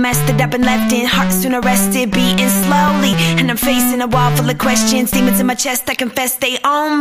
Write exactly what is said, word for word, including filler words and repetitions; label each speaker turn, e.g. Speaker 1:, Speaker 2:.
Speaker 1: messed it up and left in. Heart soon arrested, beating slowly, and I'm facing a wall full of questions. Demons in my chest, I confess they own me.